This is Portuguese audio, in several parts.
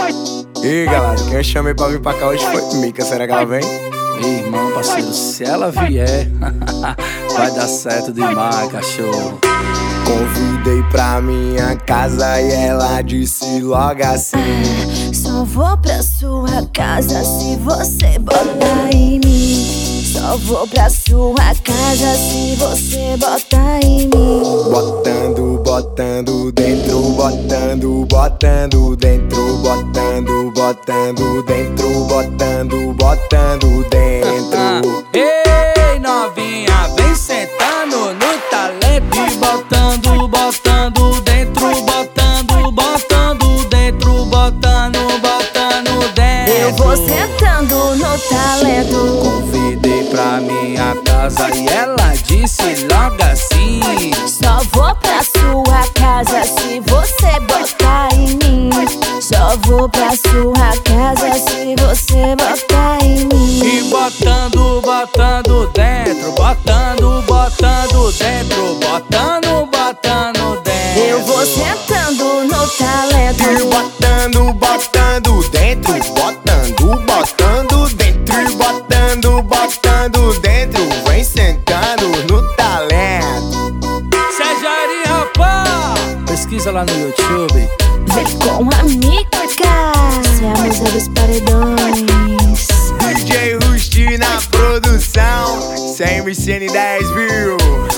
E galera, quem eu chamei pra vir pra cá hoje foi Mica, será que ela vem? Ei, irmão, parceiro, se ela vier, vai dar certo demais, cachorro. Convidei pra minha casa e ela disse logo assim: só vou pra sua casa se você botar em mim. Só vou pra sua casa se você botar em mim. Botando, botando dentro, botando, botando dentro, botando, botando dentro, botando, botando dentro. Ei, novinha, vem sentando no talento e botando, botando dentro, botando, botando dentro, botando, botando dentro. Eu vou sentando no talento. Convidei pra minha casa e ela disse logo assim: só vou pra sua casa se você botar em mim. Só vou pra sua casa se você botar em mim. e botando, botando dentro, botando, botando dentro, botando, botando dentro. Eu vou sentando no talento. E botando, botando dentro, botando, botando dentro, e botando, botando dentro, vem sentando no talento. Sejari, rapaz, pesquisa lá no YouTube. Vem com a Mica, se é a mesa dos paredões. DJ Rusty na produção, CMCN 10 viu?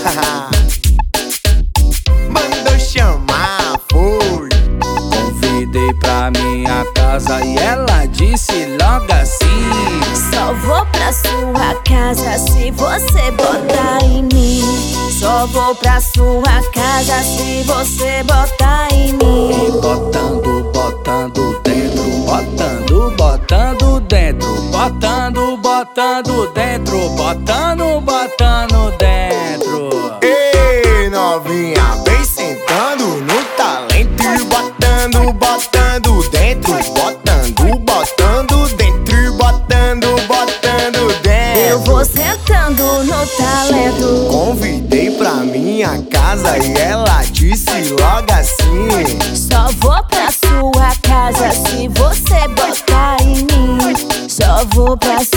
Mandou chamar, foi. Convidei pra minha casa e ela disse logo assim: só vou pra sua casa se você botar em mim. Só vou pra sua casa se você botar em mim. e botando, botando dentro, botando, botando dentro, botando, botando dentro, botando, botando dentro. Ei, novinha, vem sentando no talento e botando, botando dentro, botando, botando dentro, e botando, botando dentro. Eu vou sentando no talento. Convidei pra minha casa e ela disse logo assim: só vou pra sua casa se você botar em mim. Só vou pra